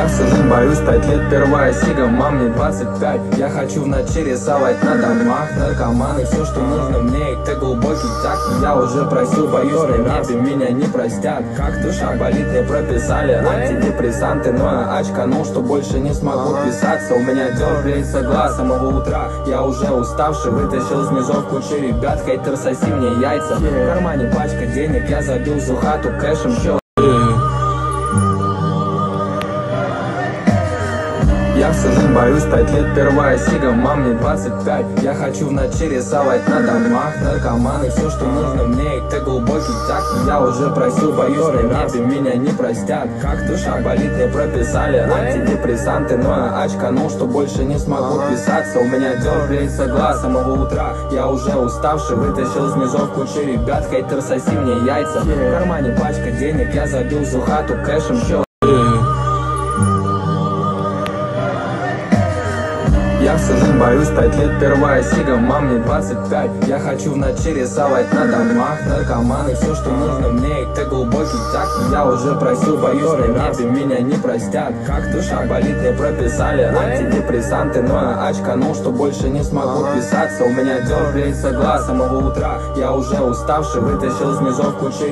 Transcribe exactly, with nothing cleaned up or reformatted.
Я в цены боюсь, пять лет первая сига, мам, мне двадцать пять. Я хочу в ночи рисовать на домах, наркоманы, все, что нужно мне, это глубокий так. Я уже просил, боюсь, на небе меня не простят. Как душа болит, мне прописали антидепрессанты, но я очканул, что больше не смогу писаться. У меня дергается глаз с самого утра, я уже уставший, вытащил из низов кучу ребят. Хейтер, соси мне яйца, в кармане пачка денег, я забил всю хату кэшем, чел. Я в цены боюсь, пять лет первая сига, мам, мне двадцать пять. Я хочу в ночи рисовать на домах, наркоманы, все, что нужно мне, это глубокий так. Я уже просил, боюсь, на небе меня не простят. Как душа болит, мне прописали антидепрессанты, но я очканул, что больше не смогу писаться. У меня дергается глаз с самого утра, я уже уставший, вытащил из низов кучу ребят. Хейтер, соси мне яйца, в кармане пачка денег, я забил всю хату кэшем, чел. Я в цены боюсь, пять лет первая сига, мам, мне двадцать пять. Я хочу в ночи рисовать на домах, наркоманы, все, что нужно мне, это глубокий так. Я уже просил, боюсь, на небе меня не простят. Как душа болит, мне прописали антидепрессанты, но я очканул, что больше не смогу писаться. У меня дергается глаз с самого утра, я уже уставший, вытащил из низов кучу.